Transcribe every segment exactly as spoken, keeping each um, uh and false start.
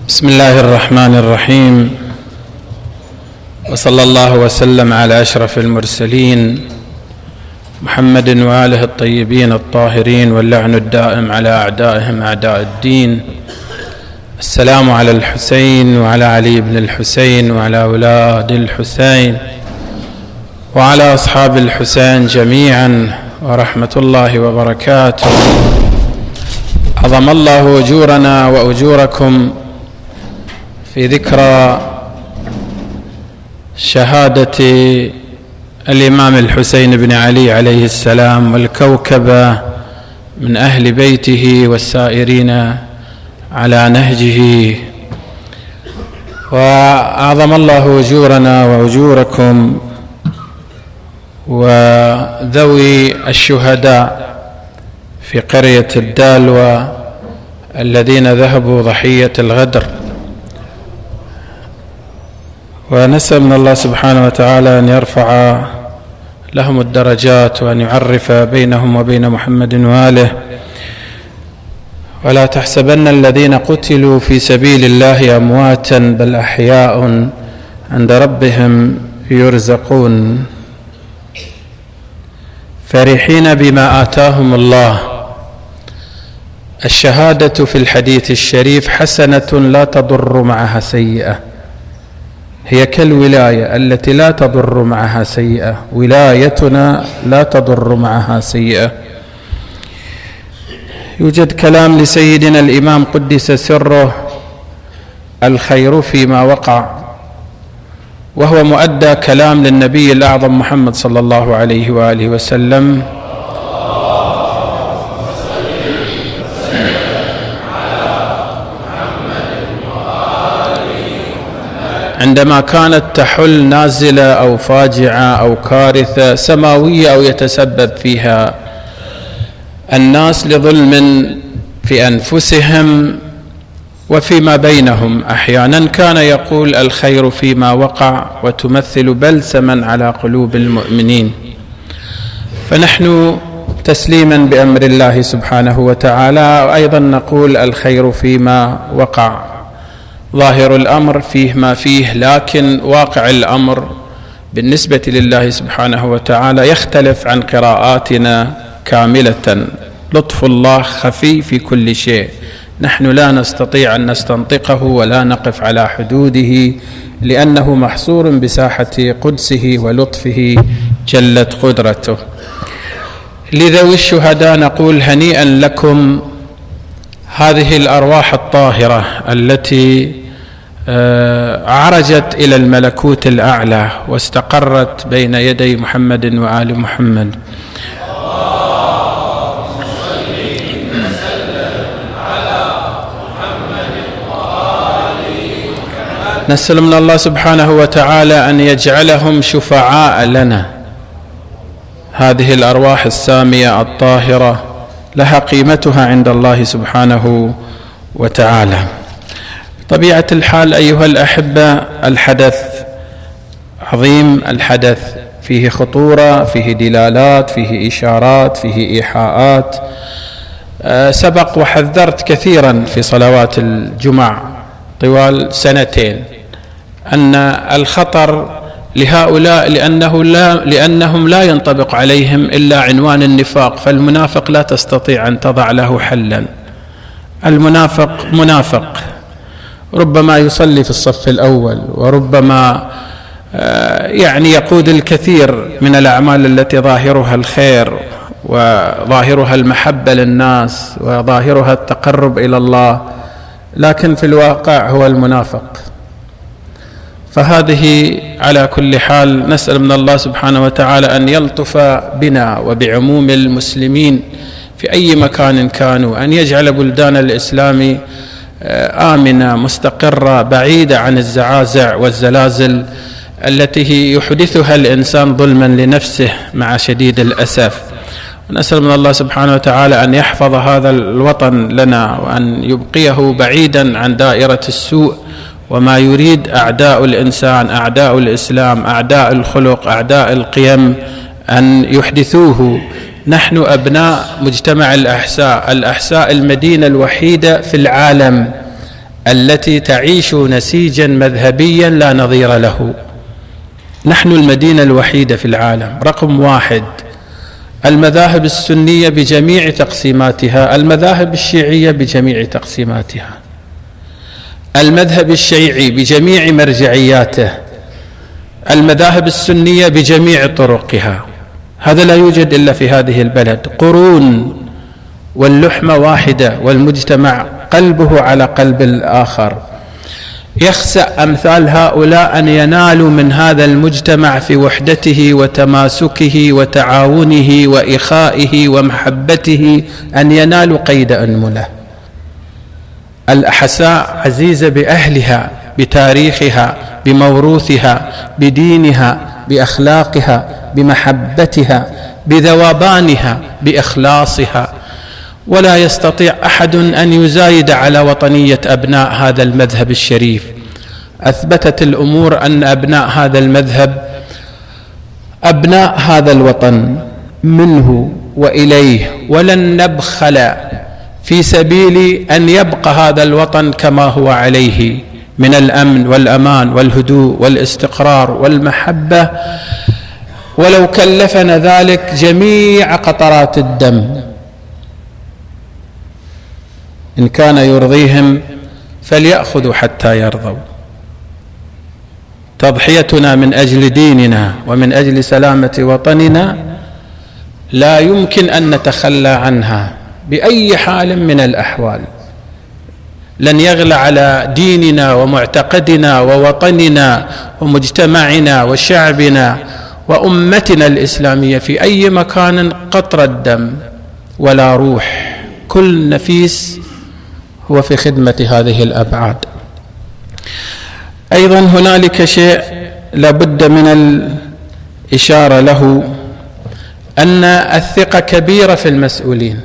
بسم الله الرحمن الرحيم، وصلى الله وسلم على أشرف المرسلين محمد وآله الطيبين الطاهرين، واللعن الدائم على أعدائهم أعداء الدين. السلام على الحسين وعلى علي بن الحسين وعلى أولاد الحسين وعلى أصحاب الحسين جميعا، ورحمة الله وبركاته. عظم الله أجورنا وأجوركم في ذكرى شهادة الإمام الحسين بن علي عليه السلام والكوكبة من أهل بيته والسائرين على نهجه. وأعظم الله أجورنا وأجوركم وذوي الشهداء في قرية الدالوة الذين ذهبوا ضحية الغدر، ونسأل من الله سبحانه وتعالى أن يرفع لهم الدرجات وأن يعرف بينهم وبين محمد وآله. ولا تحسبن الذين قتلوا في سبيل الله أمواتا بل أحياء عند ربهم يرزقون فرحين بما آتاهم الله. الشهادة في الحديث الشريف حسنة لا تضر معها سيئة، هي كالولاية التي لا تضر معها سيئة، ولايتنا لا تضر معها سيئة. يوجد كلام لسيدنا الإمام قدس سره: الخير فيما وقع، وهو مؤدى كلام للنبي الأعظم محمد صلى الله عليه وآله وسلم: عندما كانت تحل نازلة أو فاجعة أو كارثة سماوية أو يتسبب فيها الناس لظلم في أنفسهم وفيما بينهم، أحيانا كان يقول: الخير فيما وقع، وتمثل بلسما على قلوب المؤمنين. فنحن تسليما بأمر الله سبحانه وتعالى أيضا نقول: الخير فيما وقع. ظاهر الأمر فيه ما فيه، لكن واقع الأمر بالنسبة لله سبحانه وتعالى يختلف عن قراءاتنا كاملة. لطف الله خفي في كل شيء، نحن لا نستطيع أن نستنطقه ولا نقف على حدوده، لأنه محصور بساحة قدسه ولطفه جلت قدرته. لذوي الشهداء نقول: هنيئا لكم هذه الأرواح الطاهرة التي عرجت إلى الملكوت الأعلى واستقرت بين يدي محمد وآل محمد. نسأل من الله سبحانه وتعالى أن يجعلهم شفعاء لنا. هذه الأرواح السامية الطاهرة لها قيمتها عند الله سبحانه وتعالى. طبيعة الحال أيها الأحبة، الحدث عظيم، الحدث فيه خطورة، فيه دلالات، فيه إشارات، فيه إيحاءات. أه سبق وحذرت كثيرا في صلوات الجمعة طوال سنتين أن الخطر لهؤلاء لأنه لا لأنهم لا ينطبق عليهم إلا عنوان النفاق، فالمنافق لا تستطيع أن تضع له حلا. المنافق منافق، ربما يصلي في الصف الأول، وربما يعني يقود الكثير من الأعمال التي ظاهرها الخير وظاهرها المحبة للناس وظاهرها التقرب إلى الله، لكن في الواقع هو المنافق. فهذه على كل حال نسأل من الله سبحانه وتعالى أن يلطف بنا وبعموم المسلمين في أي مكان كانوا، أن يجعل بلدان الإسلام آمنة مستقرة بعيدة عن الزعازع والزلازل التي يحدثها الإنسان ظلما لنفسه مع شديد الأسف. ونسأل من الله سبحانه وتعالى أن يحفظ هذا الوطن لنا، وأن يبقيه بعيدا عن دائرة السوء وما يريد أعداء الإنسان، أعداء الإسلام، أعداء الخلق، أعداء القيم أن يحدثوه. نحن أبناء مجتمع الأحساء، الأحساء المدينة الوحيدة في العالم التي تعيش نسيجا مذهبيا لا نظير له. نحن المدينة الوحيدة في العالم رقم واحد، المذاهب السنية بجميع تقسيماتها، المذاهب الشيعية بجميع تقسيماتها، المذهب الشيعي بجميع مرجعياته، المذاهب السنية بجميع طرقها. هذا لا يوجد إلا في هذه البلد، قرون واللحمة واحدة والمجتمع قلبه على قلب الآخر. يخسأ أمثال هؤلاء أن ينالوا من هذا المجتمع في وحدته وتماسكه وتعاونه وإخائه ومحبته أن ينالوا قيد أنملة. الأحساء عزيزة بأهلها، بتاريخها، بموروثها، بدينها، بأخلاقها، بمحبتها، بذوبانها، بإخلاصها، ولا يستطيع أحد أن يزايد على وطنية أبناء هذا المذهب الشريف. أثبتت الأمور أن أبناء هذا المذهب أبناء هذا الوطن منه وإليه، ولن نبخل في سبيل أن يبقى هذا الوطن كما هو عليه من الأمن والأمان والهدوء والاستقرار والمحبة، ولو كلفنا ذلك جميع قطرات الدم. إن كان يرضيهم فليأخذوا حتى يرضوا. تضحيتنا من أجل ديننا ومن أجل سلامة وطننا لا يمكن أن نتخلى عنها بأي حال من الأحوال. لن يغلى على ديننا ومعتقدنا ووطننا ومجتمعنا وشعبنا وأمتنا الإسلامية في أي مكان قطرة دم ولا روح. كل نفيس هو في خدمة هذه الأبعاد. أيضا هنالك شيء لابد من الإشارة له، أن الثقة كبيرة في المسؤولين،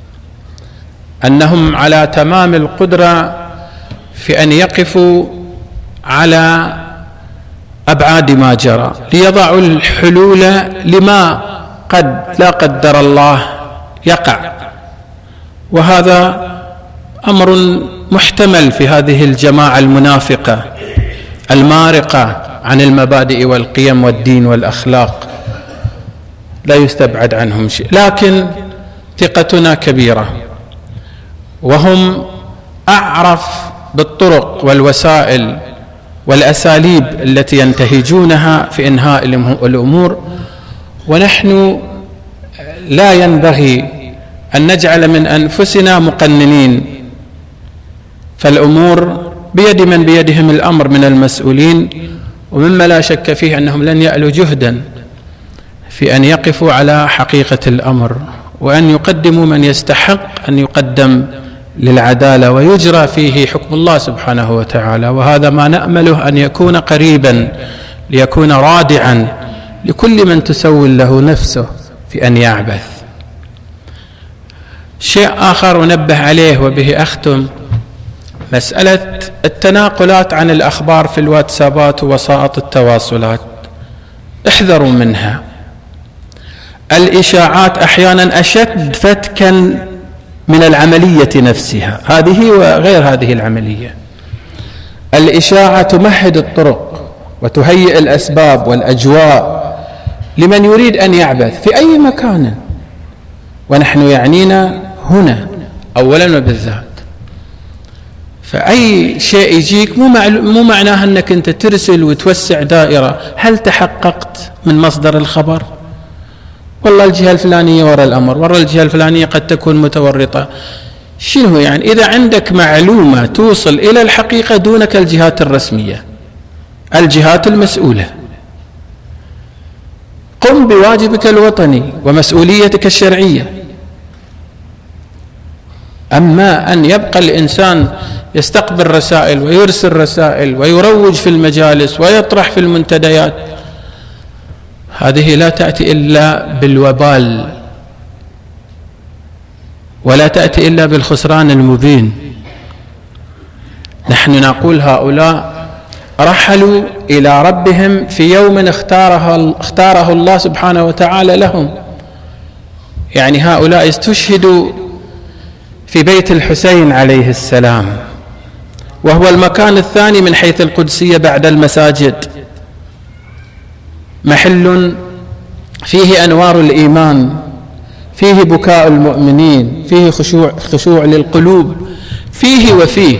أنهم على تمام القدرة في أن يقفوا على أبعاد ما جرى ليضعوا الحلول لما قد لا قدر الله يقع. وهذا أمر محتمل في هذه الجماعة المنافقة المارقة عن المبادئ والقيم والدين والأخلاق، لا يستبعد عنهم شيء، لكن ثقتنا كبيرة، وهم أعرف بالطرق والوسائل والأساليب التي ينتهجونها في إنهاء الأمور. ونحن لا ينبغي أن نجعل من أنفسنا مقننين، فالأمور بيد من بيدهم الأمر من المسؤولين، ومما لا شك فيه أنهم لن يألوا جهدا في أن يقفوا على حقيقة الأمر، وأن يقدموا من يستحق أن يقدم للعدالة ويجرى فيه حكم الله سبحانه وتعالى. وهذا ما نأمله أن يكون قريبا، ليكون رادعا لكل من تسول له نفسه في أن يعبث. شيء آخر أنبه عليه وبه أختم، مسألة التناقلات عن الأخبار في الواتسابات ووسائط التواصلات. احذروا منها. الإشاعات أحيانا أشد فتكا من العملية نفسها، هذه وغير هذه العملية. الإشاعة تمهد الطرق وتهيئ الأسباب والأجواء لمن يريد أن يعبث في أي مكان، ونحن يعنينا هنا أولا وبالذات. فأي شيء يجيك مو مو معناها أنك أنت ترسل وتوسع دائرة. هل تحققت من مصدر الخبر؟ والله الجهة الفلانية وراء الأمر، وراء الجهة الفلانية قد تكون متورطة. شنو يعني؟ إذا عندك معلومة توصل إلى الحقيقة دونك الجهات الرسمية، الجهات المسؤولة، قم بواجبك الوطني ومسؤوليتك الشرعية. أما أن يبقى الإنسان يستقبل رسائل ويرسل رسائل ويروج في المجالس ويطرح في المنتديات، هذه لا تأتي إلا بالوبال، ولا تأتي إلا بالخسران المبين. نحن نقول هؤلاء رحلوا إلى ربهم في يوم اختاره, اختاره الله سبحانه وتعالى لهم. يعني هؤلاء استشهدوا في بيت الحسين عليه السلام، وهو المكان الثاني من حيث القدسية بعد المساجد، محل فيه أنوار الإيمان، فيه بكاء المؤمنين، فيه خشوع, خشوع للقلوب، فيه وفيه.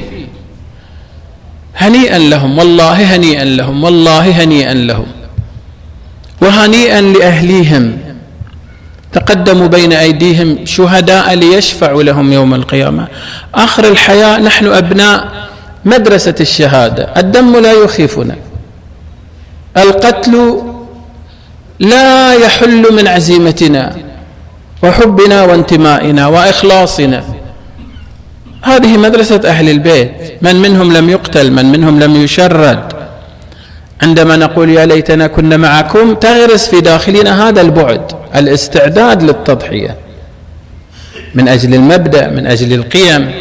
هنيئا لهم، والله هنيئا لهم، والله هنيئا لهم، وهنيئا لأهليهم تقدموا بين أيديهم شهداء ليشفعوا لهم يوم القيامة. آخر الحياة نحن أبناء مدرسة الشهادة، الدم لا يخيفنا، القتل لا يحل من عزيمتنا وحبنا وانتمائنا وإخلاصنا. هذه مدرسة أهل البيت، من منهم لم يقتل، من منهم لم يشرد. عندما نقول يا ليتنا كنا معكم تغرس في داخلنا هذا البعد، الاستعداد للتضحية من أجل المبدأ، من أجل القيم.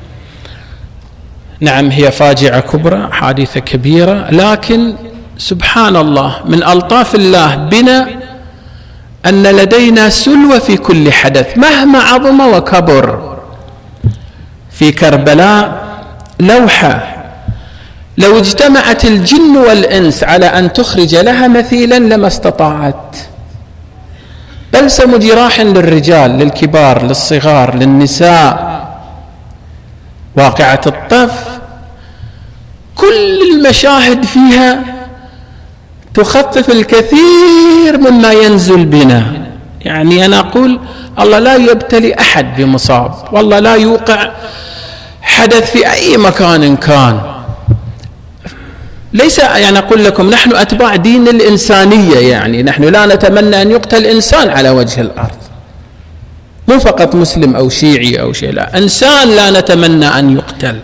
نعم هي فاجعة كبرى، حادثة كبيرة، لكن سبحان الله من ألطاف الله بنا أن لدينا سلوة في كل حدث مهما عظم وكبر. في كربلاء لوحة لو اجتمعت الجن والإنس على أن تخرج لها مثيلا لما استطاعت. بلسم جراح للرجال، للكبار، للصغار، للنساء. واقعة الطف كل المشاهد فيها تخفف الكثير مما ينزل بنا. يعني أنا أقول الله لا يبتلي أحد بمصاب، والله لا يوقع حدث في أي مكان كان. ليس يعني أقول لكم نحن أتباع دين الإنسانية، يعني نحن لا نتمنى أن يقتل إنسان على وجه الأرض، مو فقط مسلم أو شيعي أو شيء، لا، إنسان لا نتمنى أن يقتل.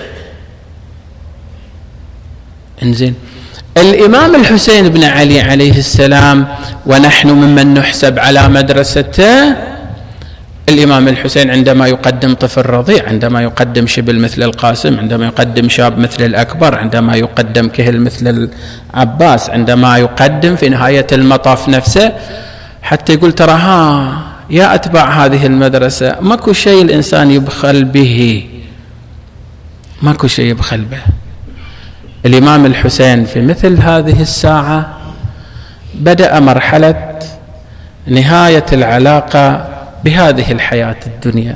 انزين الإمام الحسين بن علي عليه السلام، ونحن ممن نحسب على مدرسته، الإمام الحسين عندما يقدم طفل رضيع، عندما يقدم شبل مثل القاسم، عندما يقدم شاب مثل الأكبر، عندما يقدم كهل مثل العباس، عندما يقدم في نهاية المطاف نفسه، حتى يقول ترى ها يا أتباع هذه المدرسة ماكو شيء الإنسان يبخل به، ماكو شيء يبخل به. الإمام الحسين في مثل هذه الساعة بدأ مرحلة نهاية العلاقة بهذه الحياة الدنيا،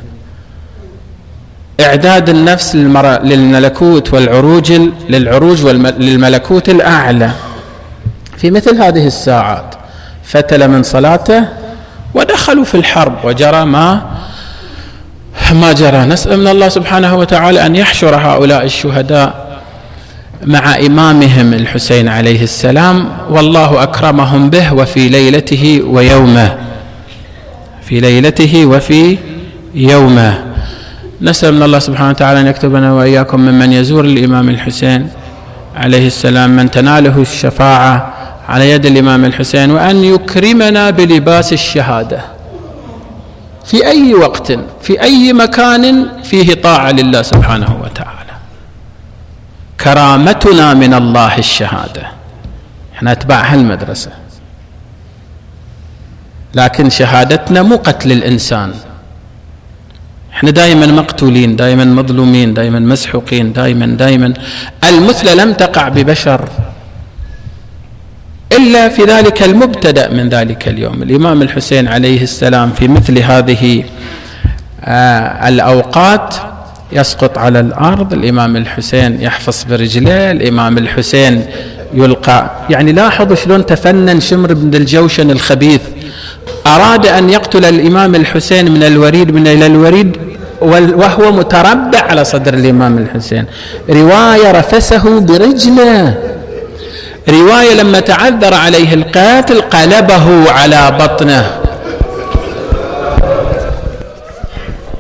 إعداد النفس للملكوت والعروج للعروج للملكوت الأعلى. في مثل هذه الساعات فتل من صلاته ودخلوا في الحرب وجرى ما ما جرى. نسأل من الله سبحانه وتعالى أن يحشر هؤلاء الشهداء مع إمامهم الحسين عليه السلام، والله أكرمهم به وفي ليلته ويومه، في ليلته وفي يومه. نسأل من الله سبحانه وتعالى أن يكتبنا وإياكم ممن يزور الإمام الحسين عليه السلام، من تناله الشفاعة على يد الإمام الحسين، وأن يكرمنا بلباس الشهادة في أي وقت في أي مكان فيه طاعة لله سبحانه وتعالى. كرامتنا من الله الشهادة، احنا اتباع هالمدرسة، لكن شهادتنا مو قتل الإنسان. احنا دائما مقتولين، دائما مظلومين، دائما مسحوقين، دائما دائما المثلى لم تقع ببشر إلا في ذلك المبتدأ من ذلك اليوم. الإمام الحسين عليه السلام في مثل هذه آه الأوقات يسقط على الأرض، الإمام الحسين يحفظ برجليه، الإمام الحسين يلقى. يعني لاحظوا شلون تفنن شمر بن الجوشن الخبيث، أراد أن يقتل الإمام الحسين من الوريد من إلى الوريد وهو متربع على صدر الإمام الحسين. رواية رفسه برجله، رواية لما تعذر عليه القاتل قلبه على بطنه